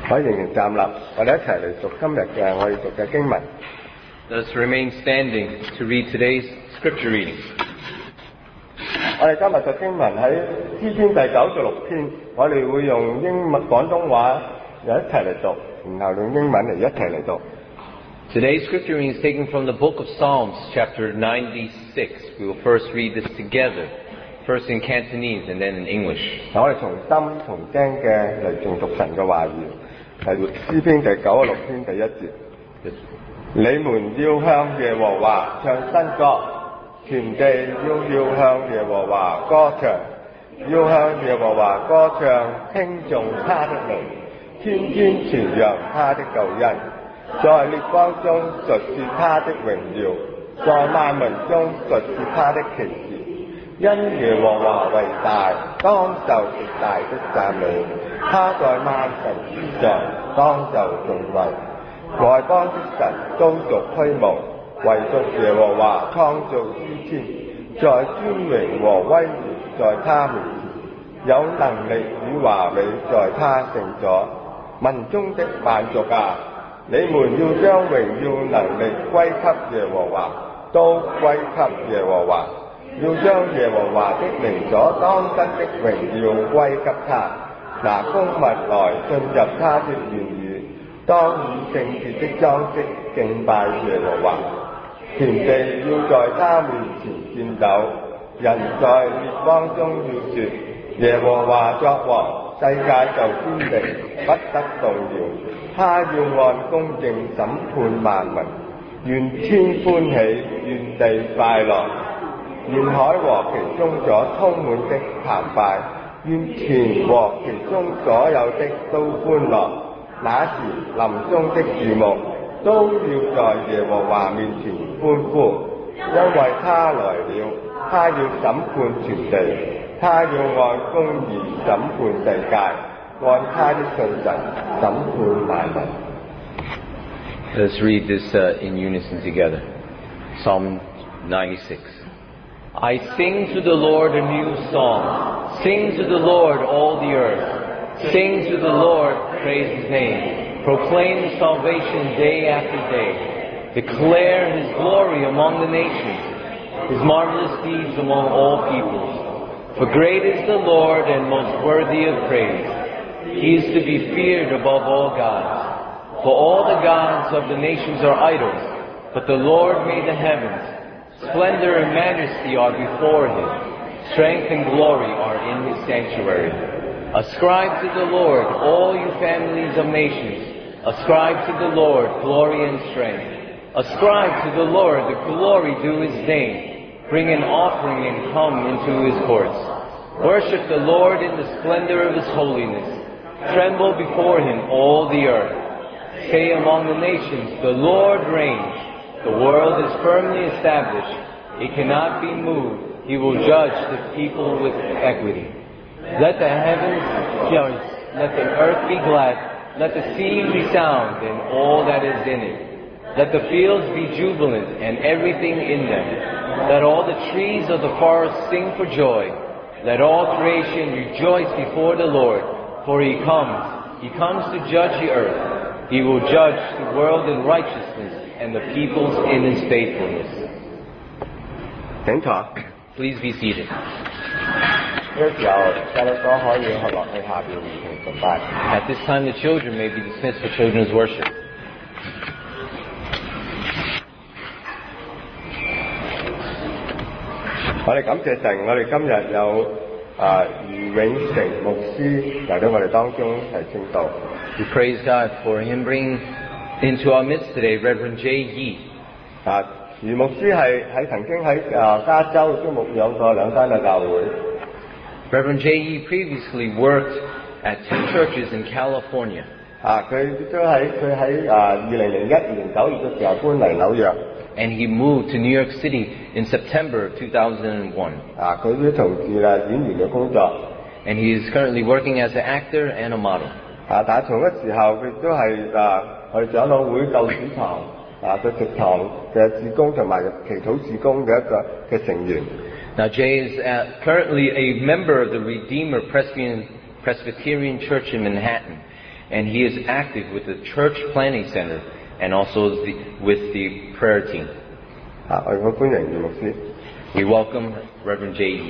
可以仍然站立，我哋一齊嚟讀今日嘅我哋讀嘅經文。 Let us remain standing to read today's scripture reading. 我哋今日嘅經文喺詩篇第96篇，我哋會用廣東話又一齊嚟讀，然後用英文嚟一齊嚟讀。 Today's scripture reading is taken from the book of Psalms, chapter 96. We will first read this together, first in Cantonese and then in English. 我哋從心從經嘅嚟誦讀神嘅話語，係詩篇第96篇第1節。你們要向耶和華唱新歌，全地要向耶和華歌唱，要向耶和華歌唱，稱頌他的名，天天傳揚他的救恩，在列邦中述說他的榮耀，在萬民中述說他的奇事。因耶和華為大，當受極大的讚美，他在萬神之上，當受頌惠。外邦的神都屬虛無，唯獨耶和華創造諸天，在尊榮和威嚴在他面前，有能力與華美在他聖所。民中的萬族啊，你們要將榮耀能力歸給耶和華，都歸給耶和華，要將耶和華的名所當得的榮耀歸給他，拿供物來進入他的院宇，當以聖潔的裝飾敬拜耶和華。全地要在他面前顫抖，人在列邦中要說：耶和華作王，世界就堅定，不得動搖。他要按公正審判萬民，願天歡喜，願地快樂。願海和其中所充滿的澎湃，願田和其中所有的都歡樂。那時林中的樹木都要在耶和華面前歡呼，因為他來了，他要審判全地，他要按公義審判世界，按他的信實審判萬民。 Let's read this in unison together. Psalm 96. I sing to the Lord a new song. Sing to the Lord, all the earth. Sing to the Lord, praise His name. Proclaim His salvation day after day. Declare His glory among the nations, His marvelous deeds among all peoples. For great is the Lord and most worthy of praise. He is to be feared above all gods. For all the gods of the nations are idols, but the Lord made the heavens. Splendor and majesty are before Him. Strength and glory are in His sanctuary. Ascribe to the Lord, all you families of nations. Ascribe to the Lord glory and strength. Ascribe to the Lord the glory due His name. Bring an offering and come into His courts. Worship the Lord in the splendor of His holiness. Tremble before Him, all the earth. Say among the nations, the Lord reigns. The world is firmly established. It cannot be moved. He will judge the people with equity. Let the heavens rejoice. Let the earth be glad. Let the sea resound and all that is in it. Let the fields be jubilant and everything in them. Let all the trees of the forest sing for joy. Let all creation rejoice before the Lord. For He comes to judge the earth. He will judge the world in righteousness and the peoples in His faithfulness. 請坐。 Please be seated. 呢個時候，細路哥可以去落去下邊同崇拜。 At this time, the children may be dismissed for children's worship. 我哋感謝神，我哋今日有余永成牧師嚟到我哋當中係證道。 We praise God for Him bringing into our midst today Reverend J. Yi. 余牧師曾經喺加州都牧養過兩間嘅教會。 Reverend J. Yi previously worked at 2 churches in California. 佢喺2001年9月嘅時候搬嚟紐約。 And he moved to New York City in September of 2001. 佢都從事演員嘅工作。 And he is currently working as an actor and a model. 但係同一時候佢都係我哋長老會救主堂嘅植堂嘅事工同埋祈禱事工嘅一個嘅成員。 Now Jay is currently a member of the Redeemer Presbyterian Church in Manhattan. And he is active with the Church Planning Center and also with the prayer team. 我哋好歡迎葉牧師。 We welcome Reverend J.E.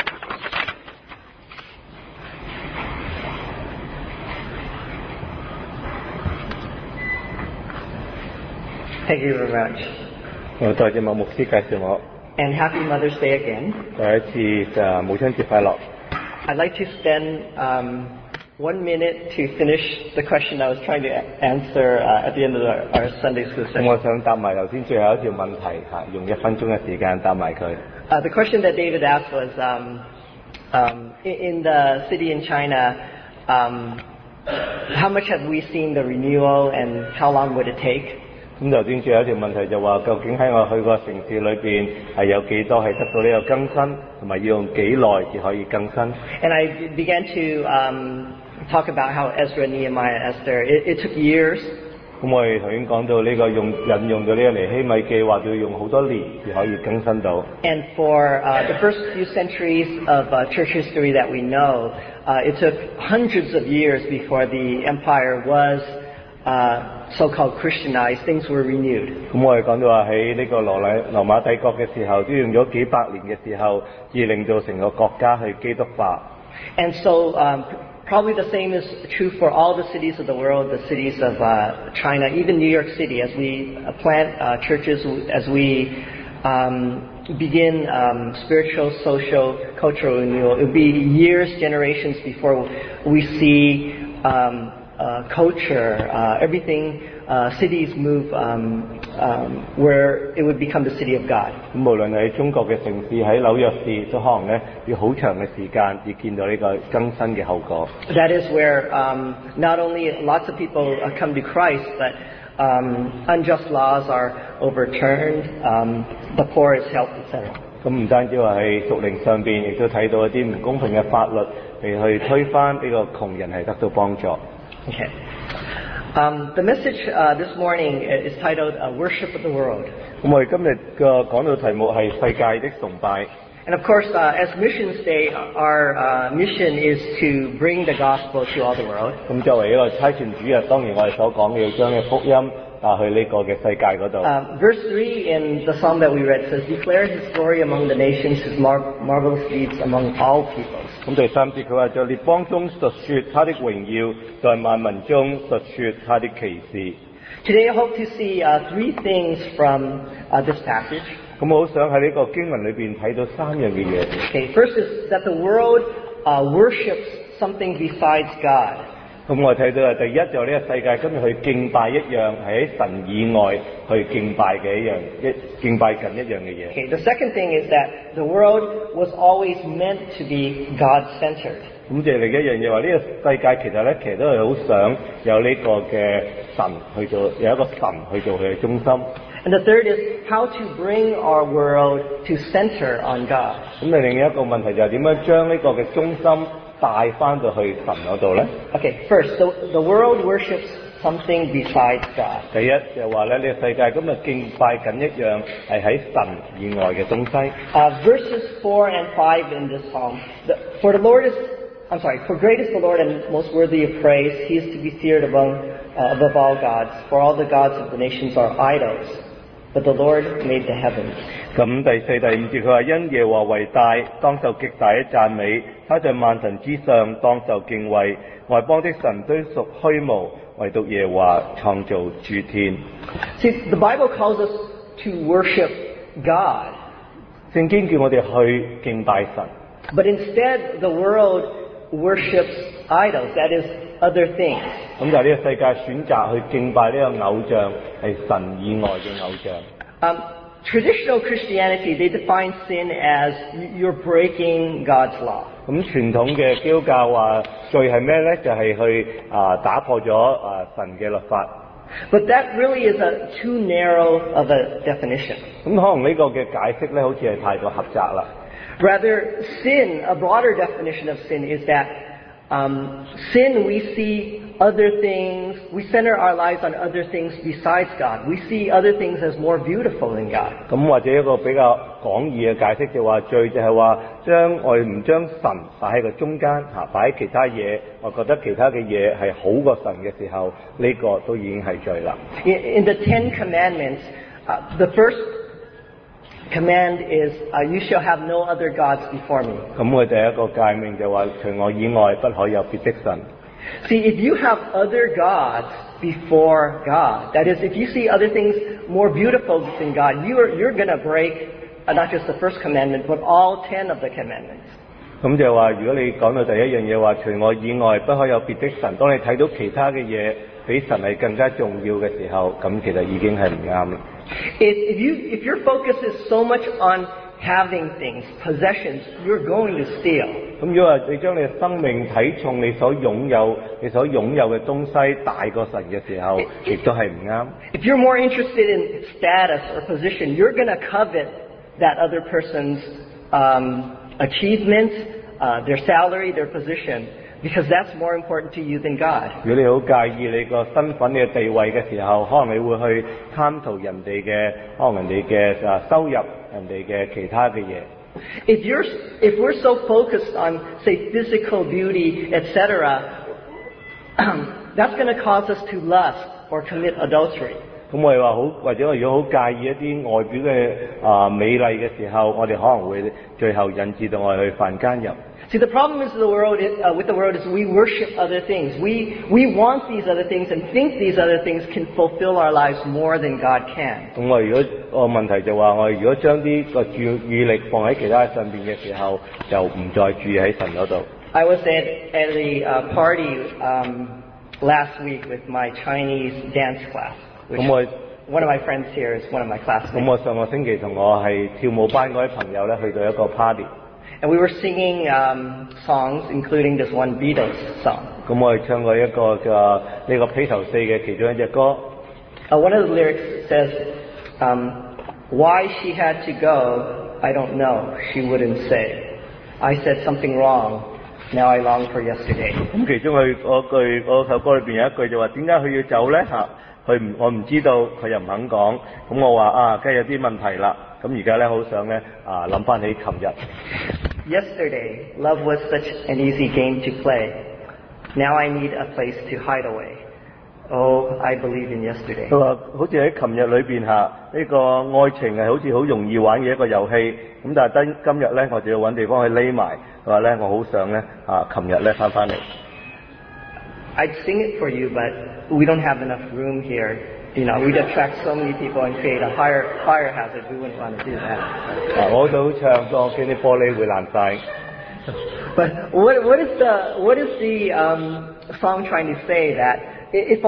Thank you very much. 我多謝麥牧師介紹我， And happy Mother's Day again. 第一次就母親節快樂。 I'd like to spend 1 minute to finish the question I was trying to answer at the end of our Sunday school 咁 session. 我想答埋頭先最後一條問題嚇，用1分鐘嘅時間答埋佢。 The question that David asked was, in the city in China, how much have we seen the renewal and how long would it take? 咁頭先最後一條問題就話，究竟喺我去過城市裏邊係有幾多係得到呢個更新，同埋要用幾耐至可以更新？ And I began to talk about how Ezra, Nehemiah, Esther, it took years. 咁我哋頭先講到呢個引用到呢個尼希米記，話要用好多年至可以更新到。 And for the first few centuries of church history that we know, it took hundreds of years before the empire was so-called Christianized. Things were renewed. 咁我哋講到話喺呢個羅馬帝國嘅時候，都用咗幾百年嘅時候，至令到成個國家去基督化。 And so probably the same is true for all the cities of the world, the cities of China, even New York City. As we plant churches, as we begin spiritual, social, cultural renewal, it will be years, generations before we see culture, everything, cities move where it would become the city of God. 咁無論喺中國嘅城市，喺紐約市，都可能咧要好長嘅時間至見到呢個更新嘅後果。 That is where not only lots of people come to Christ, but unjust laws are overturned, the poor is helped, etc. 咁唔單止話喺屬靈上邊，亦都睇到一啲唔公平嘅法律嚟去推翻呢個窮人係得到幫助。 Okay. The message this morning is titled Worship of the World. 咁我哋今日嘅講到題目係世界的崇拜。 And of course, as Missions Day, our mission is to bring the gospel to all the world. 咁作為一個差傳主日，當然我哋所講嘅要將嘅福音去呢個嘅世界嗰度。 Verse 3 in the psalm that we read says, Declare his glory among the nations, his marvelous deeds among all peoples. 咁第3節佢話在列邦中述說他的榮耀，在萬民中述說他的奇事。 Today I hope to see 3 things from this passage. 咁我好想喺呢個經文裏邊睇到3樣嘅嘢。 Okay, first is that the world worships something besides God. 咁我睇到啊，第一就呢個世界今日去敬拜一樣係喺神以外去敬拜嘅敬拜緊一樣嘅嘢。 Okay, the second thing is that the world was always meant to be God-centered. 咁就另一樣嘢話，呢個世界其實都係好想有呢個嘅神去做，有一個神去做佢嘅中心。 And the third is how to bring our world to center on God. 咁另一個問題就係點樣將呢個嘅中心帶翻到去神嗰度咧？ Okay, first, the world worships something besides God. 第一就話咧，呢個世界今日敬拜緊一樣係喺神以外嘅東西。 Verses 4 and 5 in this psalm. For great is the Lord and most worthy of praise. He is to be feared above all gods. For all the gods of the nations are idols, but the Lord made the heavens. 咁第4、第5節佢話因耶和華為大，當受極大的讚美。他在萬神之上，當受敬畏。外邦的神都屬虛無，唯獨耶和華創造諸天。 See, the Bible calls us to worship God. 聖經叫我哋去敬拜神， But instead, the world worships idols, that is, other things. 咁就係呢個世界選擇去敬拜呢個偶像，係神以外嘅偶像。 Traditional Christianity, they define sin as you're breaking God's law. 咁傳統嘅基督教話罪係咩咧？就係去打破咗神嘅律法。 But that really is too narrow of a definition. 咁可能呢個嘅解釋咧，好似係太過狹窄啦。 Rather, sin, a broader definition of sin is that sin we see other things, we center our lives on other things besides God. We see other things as more beautiful than God. 咁或者一個比較廣義嘅解釋就話罪就係話我哋唔將神擺喺個中間擺喺其他嘢，我覺得其他嘅嘢係好過神嘅時候，呢、個都已經係罪啦。 In the Ten Commandments, the first command is, you shall have no other gods before me. 咁佢第一個誡命就話除我以外不可有別的神。 See, if you have other gods before God, that is, if you see other things more beautiful than God, you're going to break not just the first commandment, but all 10 of the commandments. 咁就話，如果你講到第一樣嘢話，除我以外不可有別的神，當你睇到其他嘅嘢比神係更加重要嘅時候，咁其實已經係唔啱啦。 If your focus is so much on having things, possessions, you're going to steal. 咁如果話你將你嘅生命睇重你所擁有嘅東西大過神嘅時候，亦都係唔啱。 If you're more interested in status or position, you're going to covet that other person's achievements, their salary, their position, because that's more important to you than God. 如果你好介意你個身份、你嘅地位嘅時候，可能你會去貪圖人哋嘅收入、人哋嘅其他嘅嘢。 If we're so focused on, say, physical beauty, etc., that's going to cause us to lust or commit adultery. 咁我哋話好，或者我如果好介意一啲外表嘅美麗嘅時候，我哋可能會最後引致到我哋去犯奸淫。 See, the problem is with the world is we worship other things. We want these other things and think these other things can fulfill our lives more than God can. 咁我如果問題就話，我如果將啲個注意力放喺其他上邊嘅時候，就唔再注意喺神嗰度。 I was at a party last week with my Chinese dance class. One of my friends here is one of my classmates. 咁我上個星期同我係跳舞班嗰啲朋友咧，去到一個 party。 And we were singing songs, including this one Beatles song. 咁我哋唱過一個呢個披頭四嘅其中一隻歌。 One of the lyrics says, "Why she had to go, I don't know. She wouldn't say. I said something wrong. Now I long for yesterday." 咁其中嗰首歌裏邊有一句就話，點解佢要走咧？我唔知道，佢又唔肯講。咁我話梗係有啲問題啦。咁而家咧好想咧諗翻起琴日。 Yesterday, love was such an easy game to play. Now I need a place to hide away. Oh, I believe in yesterday. 佢話好似喺琴日裏邊呢個愛情係好似好容易玩嘅一個遊戲。咁但係今日咧，我就要揾地方去匿埋。佢話咧，我好想咧琴日咧翻嚟。 I'd sing it for you, but we don't have enough room here. You know, we'd attract so many people and create a fire hazard. We wouldn't want to do that. 我都唱歌，驚啲玻璃會爛晒。 But what is the song trying to say? That if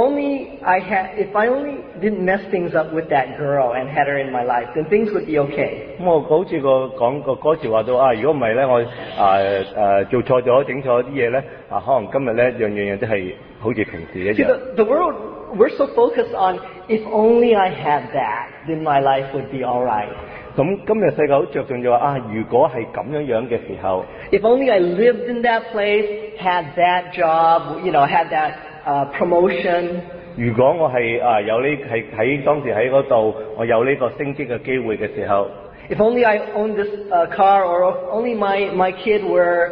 I only didn't mess things up with that girl and had her in my life, then things would be okay. 咁我好似講個歌詞話到如果唔係咧，我做錯咗、整錯啲嘢咧，可能今日咧樣都係好似平時一樣。 See, the world, we're so focused on if only I had that, then my life would be all right. 咁今日世界好着重就話如果係咁樣嘅時候 ，if only I lived in that place, had that job, had that promotion. 如果我係有係喺當時喺嗰度，我有呢個升職嘅機會嘅時候 ，if only I owned this car, or if only my kid were,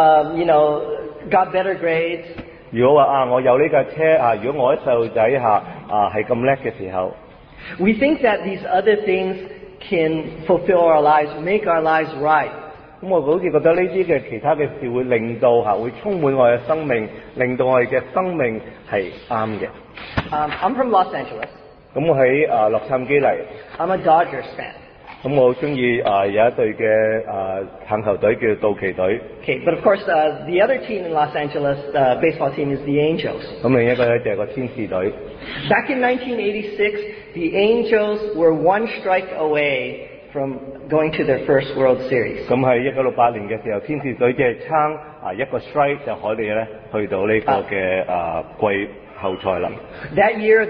got better grades. 如果話我有呢架車如果我啲細路仔係咁叻嘅時候 ，we think that these other things can fulfill our lives, make our lives right. 咁我好似覺得呢啲嘅其他嘅事會令到會充滿我嘅生命，令到我哋嘅生命係啱嘅。 I'm from Los Angeles. 咁我喺洛杉磯嚟。 I'm a Dodgers fan. 咁我好中意有一隊嘅棒球隊叫道奇隊。 Okay, but of course the other team in Los Angeles, baseball team, is the Angels. 咁另一個咧就係個天使隊。 Back in 1986, the Angels were one strike away from going to their first World Series. 咁喺1968年嘅時候，天使隊即係撐一個 strike 就可以咧去到呢個嘅季後賽啦。 That year,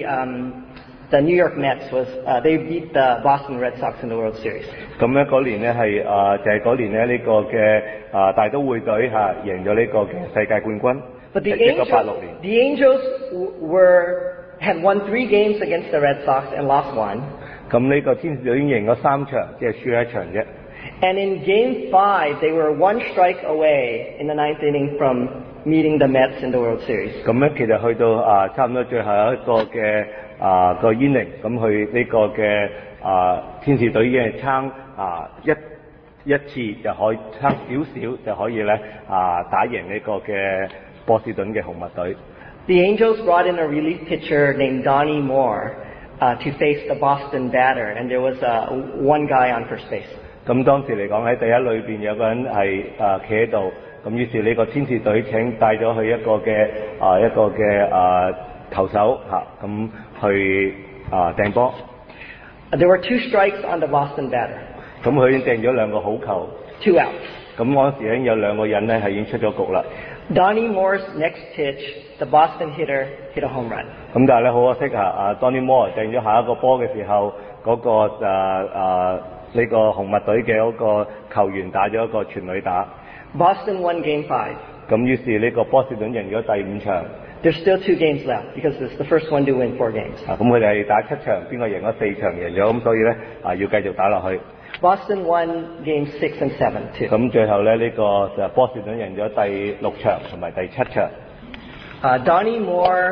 the New York Mets they beat the Boston Red Sox in the World Series. 咁咧嗰年咧係就係嗰年咧呢個嘅大都會隊贏咗呢個嘅世界冠軍。 But the 1986年。 Angels had won 3 games against the Red Sox and lost 1. 咁呢個天使隊已經贏咗3場，只係輸1場啫。 And in Game 5, they were 1 strike away in the 9th inning from meeting the Mets in the World Series. 咁咧，其實去到差唔多最後一個嘅個 inning， 咁佢呢個嘅天使隊已經係撐一次就可以撐少少就可以咧打贏呢個嘅波士頓嘅紅襪隊。 The Angels brought in a relief pitcher named Donnie Moore to face the Boston batter, and there was 1 guy on first base. 咁當時嚟講喺第一裏邊有個人係企喺度，咁於是呢個天使隊請帶咗去一個嘅投手咁去掟波。 There were 2 strikes on the Boston batter, 咁佢已經掟咗2個好球， 2 outs. 咁嗰時已經有2個人咧係已經出咗局啦。 Donnie Moore's next pitch, the Boston hitter hit a home run. 咁但係咧好可惜Donnie Moore 掟咗下一個波嘅時候，嗰個呢個紅襪隊嘅嗰個球員打咗一個全壘打。 Boston won Game 5. 咁於是呢個波士頓贏咗第5場。 There's still 2 games left because it's the first one to win 4 games. 咁佢哋係打7場，邊個贏咗4場贏咗，咁所以咧要繼續打落去。 Boston won Game 6 and 7 too. 咁最後咧呢個就波士頓贏咗第6場同埋第7場。 Donnie Moore,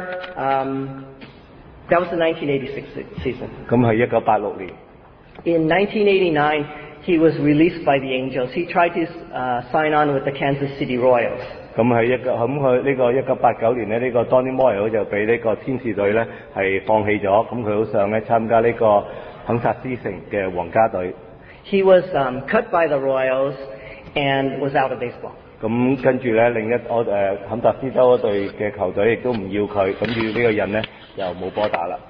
that was the 1986 season. 咁係1986年。 In 1989, he was released by the Angels. He tried to sign on with the Kansas City Royals. 咁佢呢個1989年咧，呢個 Donnie Moore 就俾呢個天使隊咧係放棄咗，咁佢好想咧參加呢個肯薩斯城嘅皇家隊。 He was cut by the Royals and was out of baseball. 咁跟住咧，另一肯薩斯州嗰隊嘅球隊亦都唔要佢，咁要呢個人咧又冇波打啦。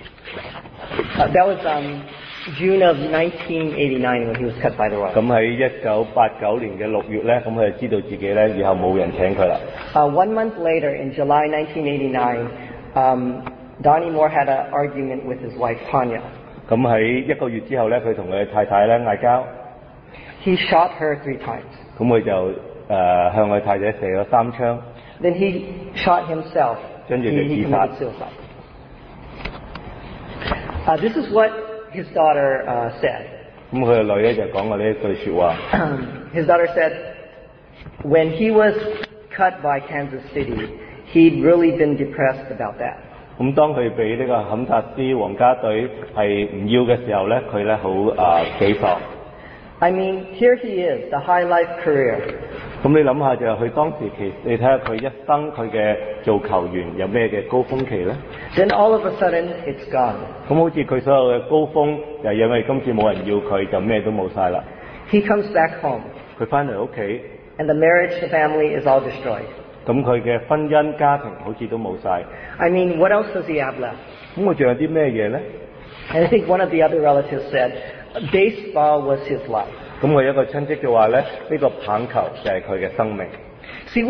That was June of 1989 when he was cut by the Royals. 咁喺1989年嘅6月咧，咁佢就知道自己咧以後冇人請佢啦。 1 month later, in July 1989, Donnie Moore had an argument with his wife Tanya. 咁喺1個月之後咧，佢同佢太太咧嗌交。 He shot her 3 times. 咁佢就向佢太太射咗3槍。 Then he shot himself. 跟住就 He 自殺。 committed suicide. This is what his daughter said. 咁佢個女咧就講過呢一句説話。 His daughter said, when he was cut by Kansas City, he'd really been depressed about that. 咁當佢俾呢個肯薩斯皇家隊係唔要嘅時候咧，佢咧好沮喪。 I mean, here he is, the high life career. 咁你諗下就係佢當時你睇下佢一生佢嘅做球員有咩嘅高峰期咧？ Then all of a sudden, it's gone. 咁好似佢所有嘅高峰，就係因為今次冇人要佢，就咩都冇晒啦。 He comes back home, 佢翻嚟屋企， and the marriage, the family is all destroyed. 咁佢嘅婚姻家庭好似都冇晒。 I mean, what else does he have left? 咁佢仲有啲咩嘢咧？ And I think one of the other relatives said, baseball was his life. 咁佢有一個親戚就話咧，呢個棒球就係佢嘅生命。 See,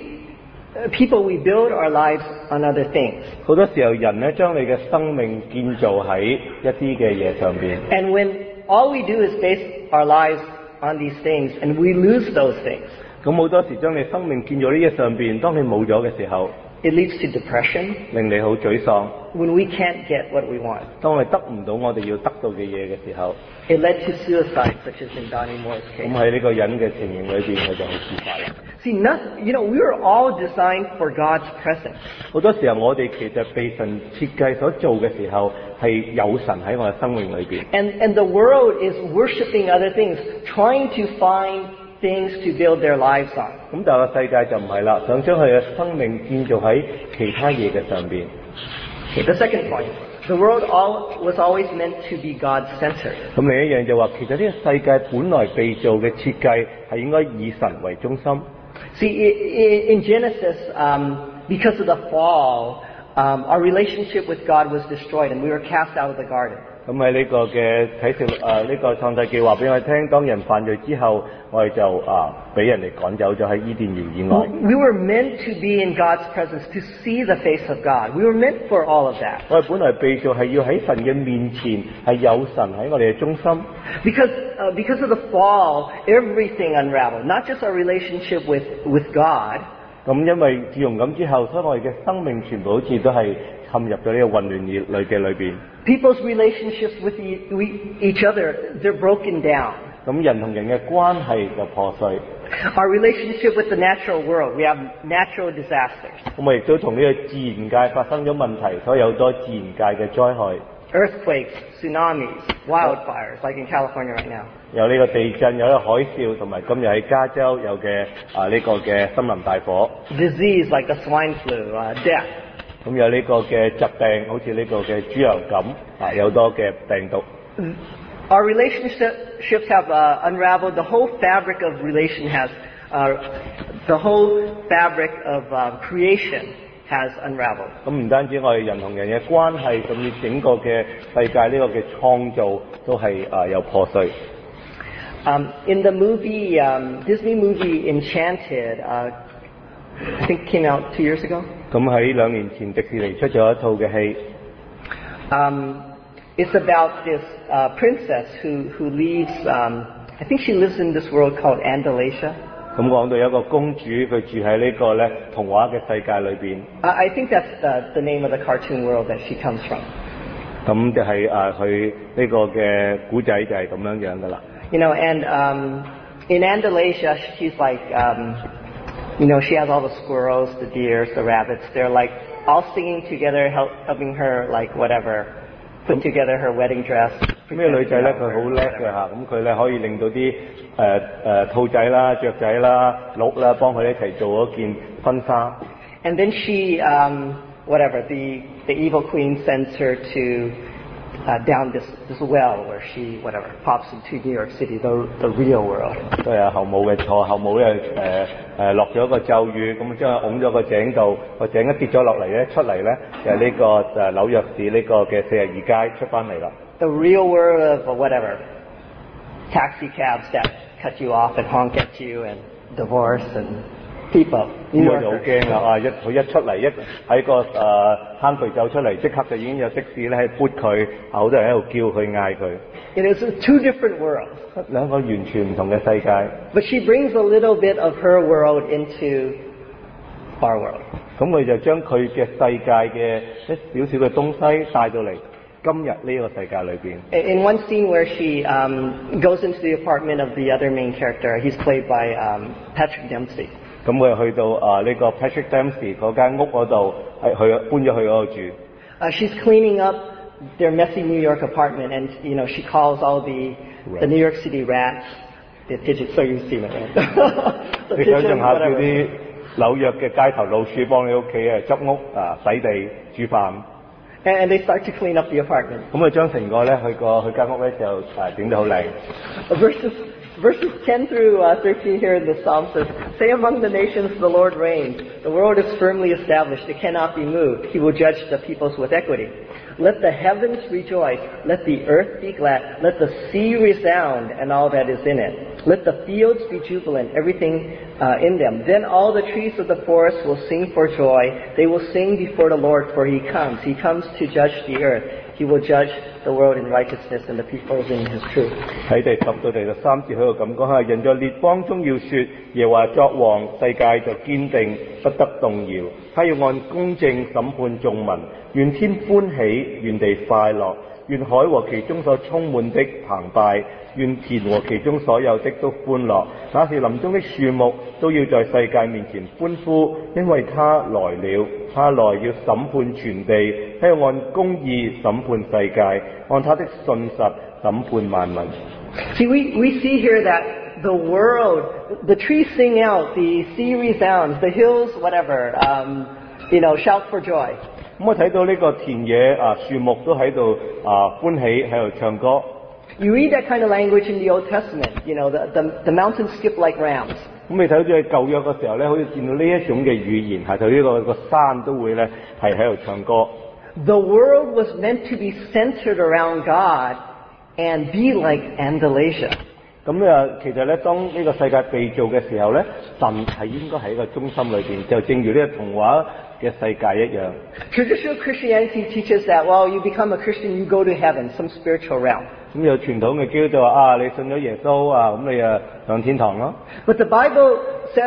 people, we build our lives on other things. 好多時候人咧將你嘅生命建造喺一啲嘅嘢上邊。 And when all we do is base our lives on these things, and we lose those things, 咁好多時將你生命建造呢嘢上邊，當你冇咗嘅時候， it leads to depression 令你好沮喪。 when we can't get what we want. 當我哋得唔到我哋要得到嘅嘢嘅時候， It led to suicide, such as in Donnie Moore's 咁 case. 喺呢個人嘅情形裏邊，佢就好自殺啦。 See, we were all designed for God's presence. 好多時候我哋其實被神設計所做嘅時候，係有神喺我嘅生命裏邊。 And the world is worshiping other things, trying to find things to build their lives on. 咁但係個世界就唔係啦，想將佢嘅生命建造喺其他嘢嘅上邊。 Okay, the second point. The world was always meant to be God-centered. 咁另一樣就話，其實呢個世界本來被造嘅設計係應該以神為中心。 See, in Genesis, because of the fall, our relationship with God was destroyed and we were cast out of the garden. 咁喺呢個嘅啟示呢個創世記話俾我聽，當人犯罪之後，我哋就俾人哋趕走咗喺伊甸園以外。 We were meant to be in God's presence, to see the face of God. We were meant for all of that. 我哋本來被造係要喺神嘅面前，係有神喺我哋嘅中心。 Because of the fall, everything unraveled. Not just our relationship with God, 咁因為自從咁之後，所以我哋嘅生命全部好似都係陷入咗呢個混亂裏邊。 People's relationships with each other, they're broken down. 咁人同人嘅關係就破碎。 Our relationship with the natural world, we have natural disasters. 咁我亦都同呢個自然界發生咗問題，所以有好多自然界嘅災害。 Earthquakes, tsunamis, wildfires, like in California right now. 有呢個地震，有呢個海嘯，同埋今日喺加州有嘅呢個嘅森林大火。 Disease like the swine flu, death. 咁有呢個嘅疾病，好似呢個嘅豬流感有多嘅病毒。 Our relationships have unraveled. The whole fabric of relation has, the whole fabric of creation has unraveled. 咁唔單止我哋人同人嘅關係，甚至整個嘅世界呢個嘅創造都係有破碎。 In the movie, Disney movie Enchanted, I think came out 2 years ago. 咁喺2年前，迪士尼出咗一套嘅戲。 It's about this princess who leaves. I think she lives in this world called Andalasia. 咁講到有一個公主，佢住喺呢個咧童話嘅世界裏邊。 I think that's the name of the cartoon world that she comes from. 咁就係佢呢個嘅古仔就係咁樣樣噶啦。 You know, and in Andalasia, she's like, you know, she has all the squirrels, the deers, the rabbits. They're like all singing together, helping her, like whatever, put together her wedding dress. 咁呢個女仔咧，佢好叻嘅嚇，咁佢咧可以令到啲兔仔啦、雀仔啦、鹿啦，幫佢一齊做嗰件婚紗。 And then she, whatever, the evil queen sends her to down this well where she, whatever, pops into New York City, the real world. 都係後母嘅錯，後母咧落咗個咒語，咁將佢拱咗個井度，個井一跌咗落嚟咧，出嚟咧就係呢個紐約市呢個嘅42街出翻嚟啦。 The real world of whatever, taxi cabs that cut you off and honk at you and divorce and people. 咁我就好驚啦！佢一出嚟，一喺個坑渠走出嚟，即刻就已經有的士咧喺撥佢，好多人喺度叫佢嗌佢。 It is 2 different worlds. 兩個完全唔同嘅世界。 But she brings a little bit of her world into our world. 咁佢就將佢嘅世界嘅一少少嘅東西帶到嚟今日呢個世界裏邊。 In one scene where she goes into the apartment of the other main character, he's played by Patrick Dempsey. 咁佢去到呢個 Patrick Dempsey 嗰間屋嗰度，搬咗去嗰度住。 She's cleaning up their messy New York apartment, and you know she calls all the New York City rats, the pigeons. So you've seen it, right? 你想象下叫啲紐約嘅街頭老鼠幫你屋企執屋洗地煮飯。 And they start to clean up the apartment. 咁佢將成個咧佢間屋咧就整得好靚。 Verses 10 through 13 here in the Psalm says, "Say among the nations, the Lord reigns. The world is firmly established; it cannot be moved. He will judge the peoples with equity. Let the heavens rejoice. Let the earth be glad. Let the sea resound and all that is in it. Let the fields be jubilant, everything in them. Then all the trees of the forest will sing for joy. They will sing before the Lord, for He comes. He comes to judge the earth. He will judge the world in righteousness and the peoples in His truth." 喺第10到第13節喺度咁講，人在列邦中要說，耶和華作王，世界就堅定，不得動搖。他要按公正審判眾民，願天歡喜，願地快樂，願海和其中所充滿的澎湃，願田和其中所有的都歡樂。那是林中的樹木都要在世界面前歡呼，因為他來了。他來要審判全地，他要按公義審判世界，按他的信實審判萬民。 See, we see here that the world, the trees sing out, the sea resounds, the hills, whatever, shout for joy. 咁我睇到呢個田野樹木都喺度歡喜，喺度唱歌。 You read that kind of language in the Old Testament, the mountains skip like rams. 咁你睇到喺舊約嘅時候咧，好似見到呢一種嘅語言，係就呢個山都會咧係喺度唱歌。 The world was meant to be centered around God and be like Andalasia. 咁其實咧，當呢個世界被造嘅時候咧，神係應該喺個中心裏邊，就正如呢個童話嘅世界一樣。 Traditional Christianity teaches that, well, you become a Christian, you go to heaven, some spiritual realm. 咁有傳統嘅基督教話你信咗耶穌咁你上天堂咯。 But the Bible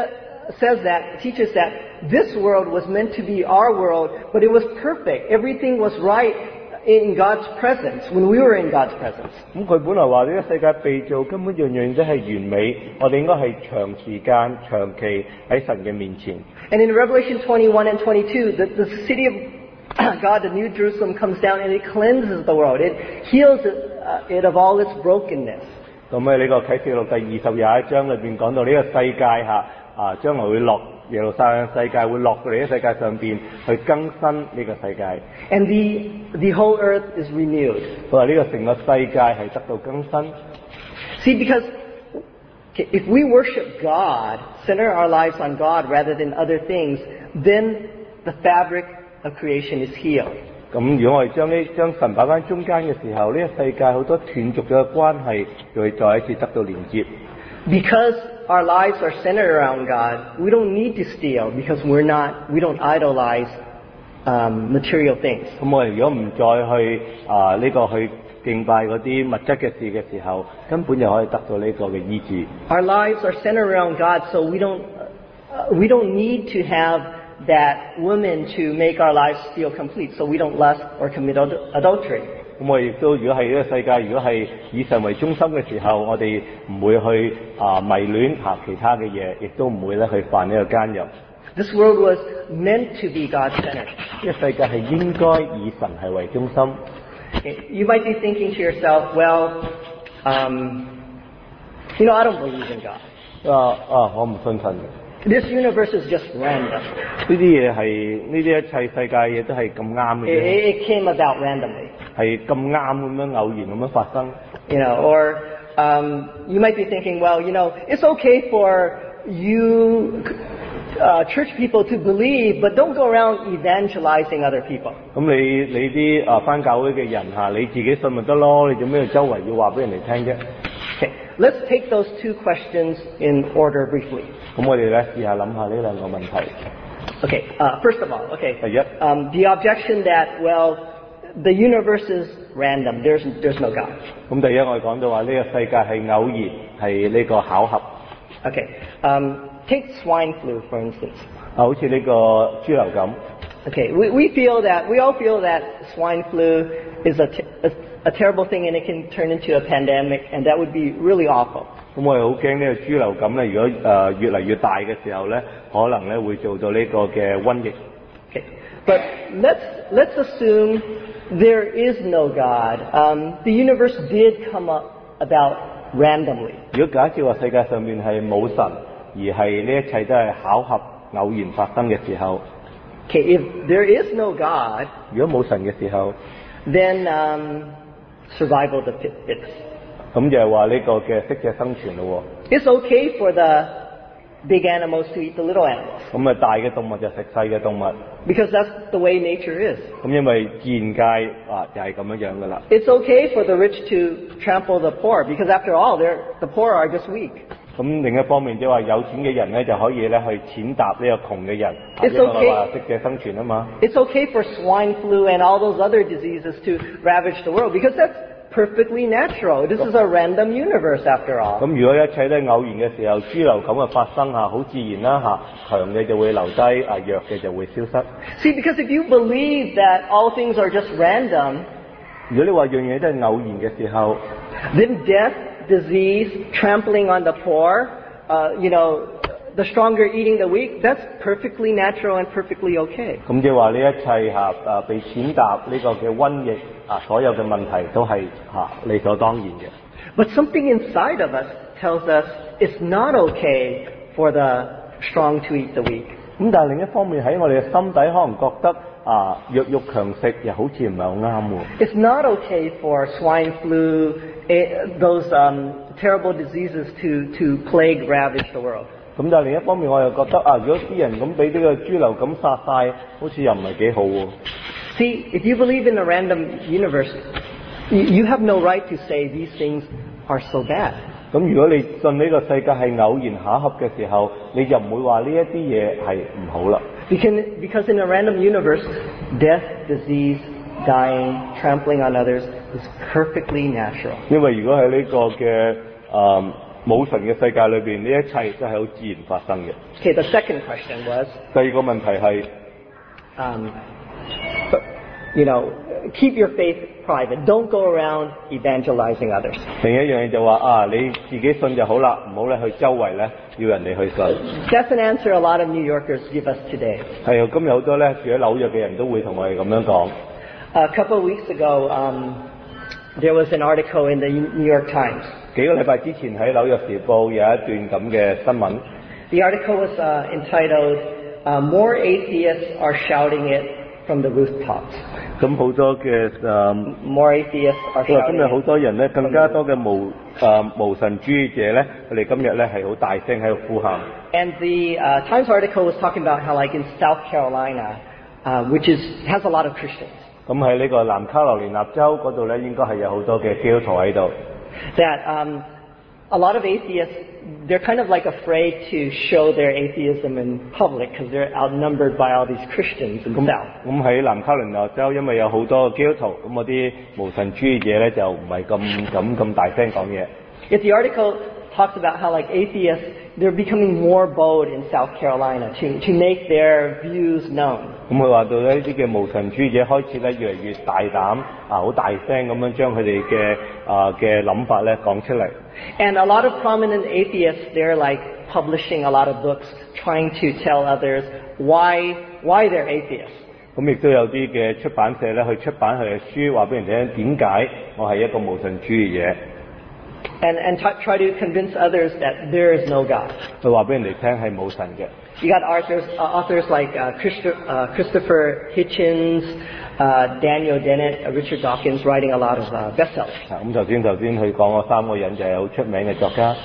teaches that this world was meant to be our world, but it was perfect. Everything was right in God's presence when we were in God's presence. 咁佢本來話呢個世界被造根本樣樣都係完美，我哋應該係長時間、長期喺神嘅面前。 And in Revelation 21 and 22, the city of God, the New Jerusalem, comes down and it cleanses the world. It heals it of all its brokenness. 咁喺呢個啟示錄第20章裏邊講到呢個世界將來會落耶路撒冷世界會落到嚟呢個世界上邊去更新呢個世界。 And the whole earth is renewed. 佢話呢個成個世界係得到更新。 See, because if we worship God, center our lives on God rather than other things, then the fabric of creation is healed. 咁如果我哋將神擺翻中間嘅時候，呢個世界好多斷續咗嘅關係就會再一次得到連接。 Because our lives are centered around God, we don't need to steal because we don't idolize material things. 咁我哋如果唔再去去敬拜嗰啲物質嘅事嘅時候，根本就可以得到呢個嘅醫治。 Our lives are centered around God, so we don't need to have that woman to make our lives feel complete, so we don't lust or commit adultery. 咁我哋亦都如果係呢個世界，如果係以神為中心嘅時候，我哋唔會去迷戀其他嘅嘢，亦都唔會咧去犯呢個奸淫。 This world was meant to be God-centered. 呢個世界係應該以神係為中心。 You might be thinking to yourself, well, I don't believe in God. 我唔信神嘅。 This universe is just random. 呢啲嘢係呢啲一切世界嘢都係咁啱嘅啫。 It came about randomly. 係咁啱咁樣偶然咁樣發生。 Or you might be thinking, well, it's okay for you church people to believe, but don't go around evangelizing other people. 咁你啲返教會嘅人你自己信咪得咯？你做咩周圍要話俾人哋聽啫？ Okay, let's take those two questions in order briefly. 咁我哋咧試下諗下呢兩個問題。 Okay, first of all, okay. 第一， the objection that, well, the universe is random. There's no God. 咁第一我哋講到話呢個世界係偶然，係呢個巧合。 Okay, take swine flu for instance. 好似呢個豬流感。 Okay, we all feel that swine flu is a terrible thing and it can turn into a pandemic, and that would be really awful. 咁我哋好驚呢個豬流感咧，如果越嚟越大嘅時候咧，可能咧會做到呢個嘅瘟疫。 Okay, but let's assume there is no God. The universe did come about randomly. 如果假設話世界上面係冇神，而係呢一切都係巧合偶然發生嘅時候。 Okay, if there is no God, 如果冇神嘅時候 then survival of the fittest. 咁就係話呢個嘅適者生存咯。 It's okay for the big animals to eat the little animals. 咁大嘅動物就食細嘅動物。 Because that's the way nature is. 咁因為自然界就係咁樣噶啦。 It's okay for the rich to trample the poor, because after all, the poor are just weak. 咁另一方面即係話有錢嘅人咧就可以咧去踐踏呢個窮嘅人，因 It's 為 okay. 話適者生存啊嘛。 It's okay for swine flu and all those other diseases to ravage the world, because that's perfectly natural. This is a random universe after all. 咁如果一切都係偶然嘅時候，豬流感嘅發生好自然啦強嘅就會留低，弱嘅就會消失。 See, because if you believe that all things are just random, 如果你話樣嘢都係偶然嘅時候 then death, disease, trampling on the poor, the stronger eating the weak, that's perfectly natural and perfectly okay. 咁即係話呢一切被踐踏呢個嘅瘟疫所有嘅問題都係理所當然嘅。 But something inside of us tells us it's not okay for the strong to eat the weak. 咁但係另一方面喺我哋嘅心底可能覺得弱肉強食又好似唔係好啱喎。 It's not okay for swine flu, those terrible diseases to plague, ravage the world. 咁但係另一方面我又覺得如果啲人咁俾呢個豬流感殺晒，好似又唔係幾好喎。 See, if you believe in a random universe, you have no right to say these things are so bad. 咁如果你信呢個世界係偶然巧合嘅時候，你就唔會話呢一啲嘢係唔好啦。 Because in a random universe, death, disease, dying, trampling on others is perfectly natural. 因為如果喺呢個嘅冇神嘅世界裏邊，呢一切都係好自然發生嘅。 Okay, the second question was, 第二個問題係， keep your faith private. Don't go around evangelizing others. 另一樣嘢就話你自己信就好啦，唔好咧去周圍咧要人哋去信。 That's an answer a lot of New Yorkers give us today. 係啊，今日好多咧住喺紐約嘅人都會同我哋咁樣講。 A couple of weeks ago, there was an article in the New York Times. 幾個禮拜之前喺紐約時報有一段咁嘅新聞。 The article was entitled, More Atheists Are Shouting It from the Rooftops. 咁好多嘅 More atheists are 佢話 shouting 今日好 it. 多人咧，更加多嘅無神主義者咧，佢哋今日咧係好大聲喺度呼喊。 And the Times article was talking about how, like in South Carolina, which has a lot of Christians, 咁喺呢個南卡羅來納州嗰度咧，應該係有好多嘅基督徒喺度。 that a lot of atheists, they're kind of like afraid to show their atheism in public because they're outnumbered by all these Christians in the South. 咁喺南卡羅來納州，因為有好多基督徒，咁嗰啲無神主義者咧就唔係咁大聲講嘢。 Yet the article talks about how, like, atheists, they're becoming more bold in South Carolina to make their views known. 咁佢話到呢啲嘅無神主義者開始咧越嚟越大膽好大聲咁樣將佢哋嘅諗法咧講出嚟。 And a lot of prominent atheists, they're like publishing a lot of books trying to tell others why they're atheists. 咁亦都有啲嘅出版社咧去出版佢嘅書，話俾人聽點解我係一個無神主義者。 And try to convince others that there is no God. 佢話俾人哋聽係冇神嘅。 You got authors like Christopher Hitchens, Daniel Dennett, Richard Dawkins writing a lot of bestsellers. 咁頭先佢講嗰三個人就係好出名嘅作家。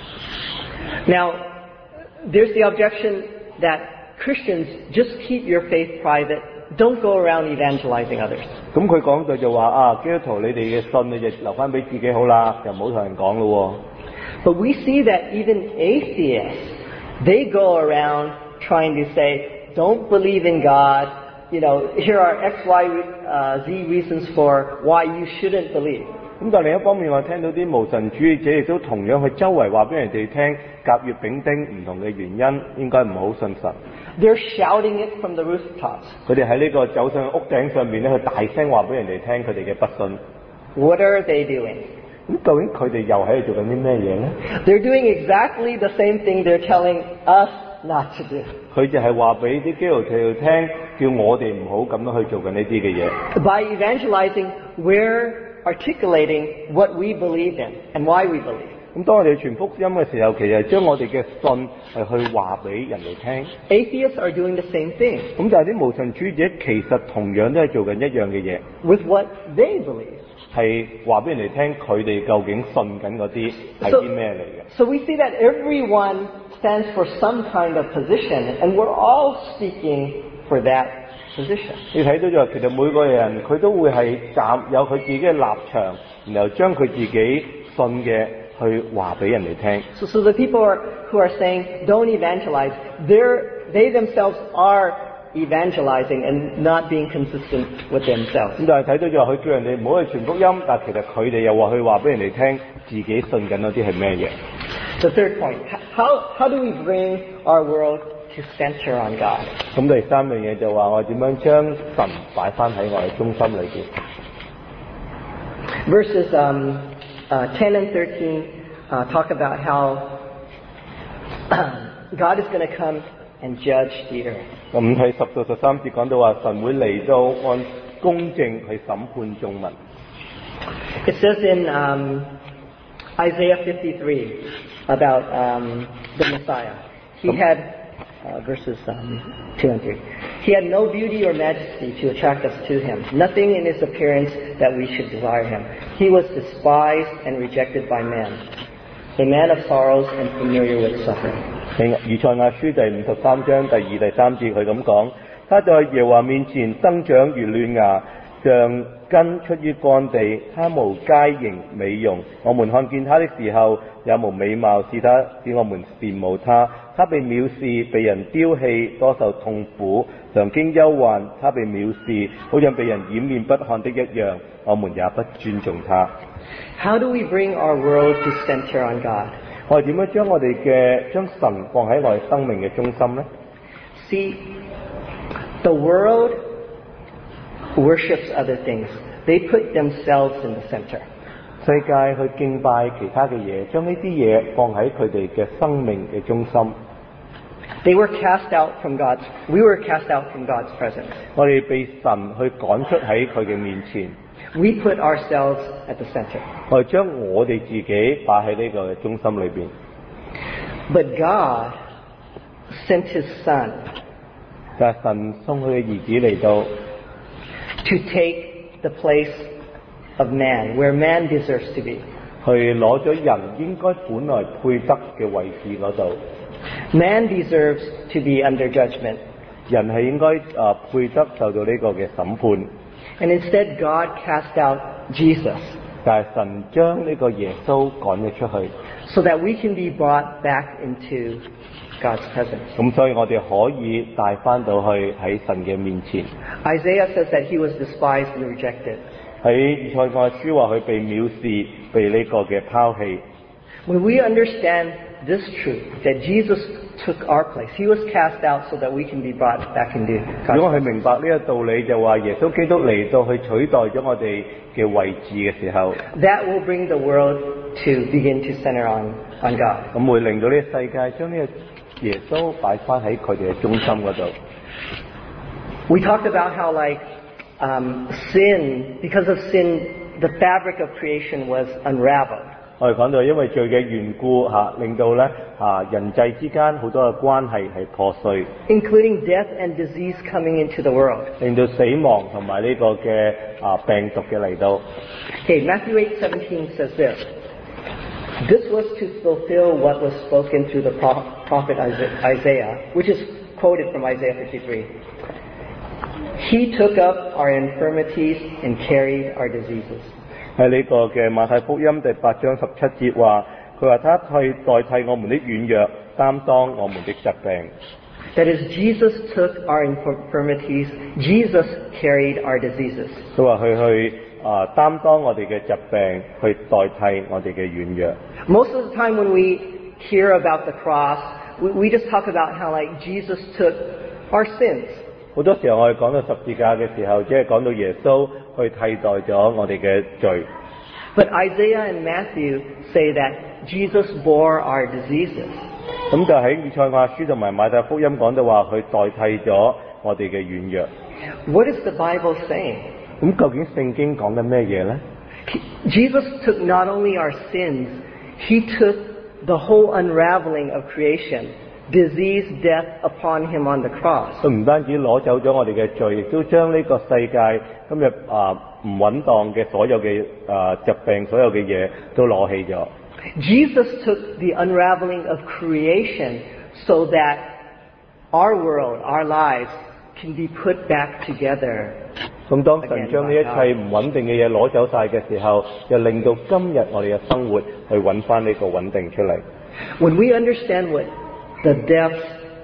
Now, there's the objection that Christians just keep your faith private. Don't go around evangelizing others. 咁佢講到就話基督徒你哋嘅信你就留翻俾自己好啦，就唔好同人講咯。 But we see that even atheists, they go around trying to say, don't believe in God. Here are X, Y, Z reasons for why you shouldn't believe. 咁但係另一方面，我聽到啲無神主義者亦都同樣去周圍話俾人哋聽甲乙丙丁唔同嘅原因，應該唔好信神。 They're shouting it from the rooftops. 佢哋喺呢個走上屋頂上面咧，去大聲話俾人哋聽佢哋嘅不信。 What are they doing? 咁究竟佢哋又喺度做緊啲咩嘢咧？ They're doing exactly the same thing they're telling us not to do. 佢就係話俾啲基督徒聽，叫我哋唔好咁樣去做緊呢啲嘅嘢。 By evangelizing, we're articulating what we believe in and why we believe. 咁當我哋傳福音嘅時候，其實將我哋嘅信係去話俾人哋聽。 Atheists are doing the same thing 咁但係啲無神主義者其實同樣都係做緊一樣嘅嘢， with what they believe. 係話俾人哋聽佢哋究竟信緊嗰啲係啲咩嚟嘅。 So we see that everyone stands for some kind of position, and we're all seeking for that position. 你睇到就係其實每個人佢都會係有佢自己嘅立場，然後將佢自己信嘅去話俾人哋聽。 So the people who are saying don't evangelize, they themselves are evangelizing and not being consistent with themselves. 咁但係睇到就係佢叫人哋唔好去傳福音，但係其實佢哋又話去話俾人哋聽自己信緊嗰啲係咩嘢。 The third point, how do we bring our world to center on God? 咁第三樣嘢就話我點樣將神擺翻喺我哋中心裏邊。 Verses 10 and 13 talk about how God is going to come and judge the earth. 咁喺10到13節講到話神會嚟到按公正去審判眾民。 It says in Isaiah 53 about the Messiah. He had, verses 2 and 3. He had no beauty or majesty to attract us to him, nothing in his appearance that we should desire him. He was despised and rejected by men, a man of sorrows and familiar with suffering. 以賽亞書第53章第2、第3節佢咁講，他在耶和華面前生長如嫩芽，像根出於乾地，他無佳形美容。我們看見他的時候，也無美貌，使我們羨慕他。他被藐視，被人丟棄，多受痛苦，常經憂患。他被藐視，好像被人掩面不看的一樣，我們也不尊重他。 How do we bring our world to center on God? 我哋點樣將神放喺我哋生命嘅中心呢？ See, the world worships other things. They put themselves in the center. 世界去敬拜其他嘅嘢，將呢啲嘢放喺佢哋嘅生命嘅中心。 We were cast out from God's presence. 我哋被神去趕出喺佢嘅面前， We put ourselves at the center. 我哋將我哋自己擺喺呢個中心裏邊。 But God sent His Son 但係神送佢嘅兒子嚟到， to take the place of man, where man deserves to be. 去攞咗人應該本來配得嘅位置嗰度。 Man deserves to be under judgment. 人係應該配得受到呢個嘅審判， And instead, God cast out Jesus 但係神將呢個耶穌趕咗出去， so that we can be brought back into God's presence. 咁所以我哋可以帶翻到去喺神嘅面前。 Isaiah says that he was despised and rejected. 喺以賽亞書話佢被藐視，被呢個嘅拋棄。 When we understand this truth, that Jesus took our place, He was cast out so that we can be brought back into 如 God's 果我 presence. 去明白呢個道理，就話耶穌基督嚟到去取代咗我哋嘅位置嘅時候， That will bring the world to begin to center on God. 咁會令到呢個世界將呢個耶穌擺翻喺佢哋嘅中心嗰度。 We talked about how sin, because of sin, the fabric of creation was unraveled. 我哋講到因為罪嘅緣故令到咧人際之間好多嘅關係係破碎， Including death and disease coming into the world. 令到死亡同埋呢個嘅病毒嘅嚟到。 Okay, Matthew 8:17 says this. This was to fulfill what was spoken through the prophet Isaiah, which is quoted from Isaiah 53. He took up our infirmities and carried our diseases. 喺呢個嘅馬太福音第8章17節話，佢話他代替我們的軟弱，擔當我們的疾病。 That is, Jesus took our infirmities. Jesus carried our diseases. 佢話佢去擔當我哋嘅疾病，去代替我哋嘅軟弱。 Most of the time when we hear about the cross, we just talk about how Jesus took our sins. 好多時候我哋講到十字架嘅時候，只係講到耶穌去替代咗我哋嘅罪。 But Isaiah and Matthew say that Jesus bore our diseases. 咁就喺以賽亞書同埋馬太福音講到話，佢代替咗我哋嘅軟弱。 What is the Bible saying? 咁究竟聖經講緊咩嘢呢？ Jesus took not only our sins, He took the whole unraveling of creation, disease, death upon Him on the cross. 佢唔單止攞走咗我哋嘅罪，亦都將呢個世界今日唔穩當嘅所有嘅疾病，所有嘅嘢都攞起咗。 Jesus took the unraveling of creation so that our world, our lives, can be put back together. 咁當神將呢一切唔穩定嘅嘢攞走晒嘅時候，就令到今日我哋嘅生活去揾翻呢個穩定出嚟。 When we understand what the depth,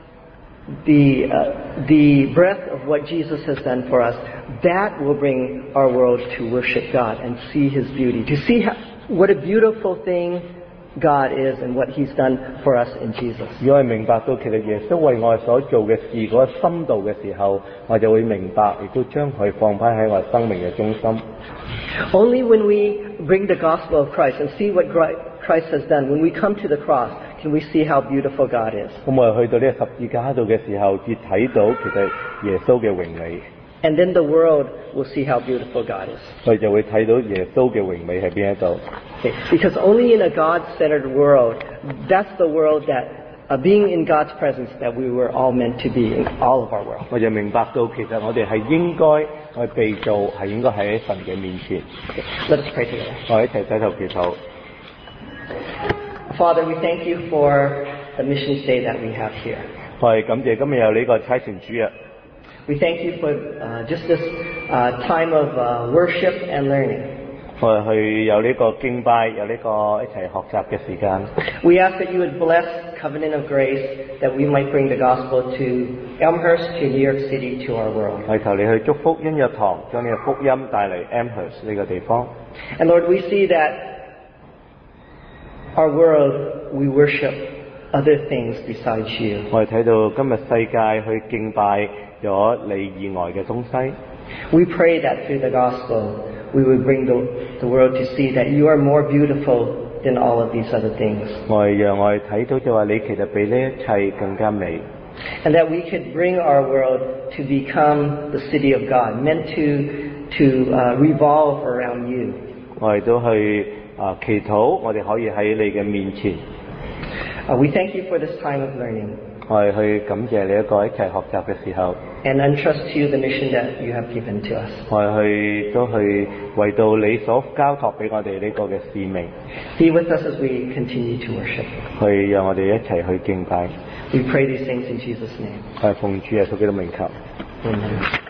the breadth of what Jesus has done for us, that will bring our world to worship God and see His beauty, to see what a beautiful thing God is and what He's done for us in Jesus. 如果我哋明白到其實耶穌為我哋所做嘅事嗰個深度嘅時候，我就會明白，亦都將佢放翻喺我哋生命嘅中心。 Only when we bring the gospel of Christ and see what Christ has done, when we come to the cross, can we see how beautiful God is. 咁我哋去到呢個十字架度嘅時候，至睇到其實耶穌嘅榮美， And then the world will see how beautiful God is. 我哋就會睇到耶穌嘅榮美喺邊一度。 Okay. Because only in a God-centered world, that's the world that, being in God's presence, that we were all meant to be in all of our world. 我就明白到其實我哋係應該我哋被造係應該喺神嘅面前。 Let us pray together. 我哋一齊低頭祈禱。 Father, we thank you for the Missions Day that we have here. 我哋感謝今日有呢個差傳主日。 We thank you for just this time of worship and learning. 我哋去有呢個敬拜，有呢個一齊學習嘅時間。 We ask that you would bless Covenant of Grace, that we might bring the gospel to Elmhurst, to New York City, to our world. 我求你去祝福恩約堂，將呢個福音帶嚟 Amherst 呢個地方。 And Lord, we see that our world we worship other things besides you. 我哋睇到今日世界去敬拜咗你以外嘅東西。 We pray that through the gospel, we would bring the world to see that you are more beautiful than all of these other things. 讓我哋睇到就話你其實比呢一切更加美。 And that we could bring our world to become the city of God, meant to revolve around you. 我哋都去祈禱，我哋可以喺你嘅面前。 We thank you for this time of learning. 我哋去感謝你一個一齊學習嘅時候。 And entrust to you the mission that you have given to us. 我哋都去為到你所交託俾我哋呢個嘅使命。 Be with us as we continue to worship. 去讓我哋一齊去敬拜。 We pray these things in Jesus' name. 我係奉主耶穌基督名求。 Amen.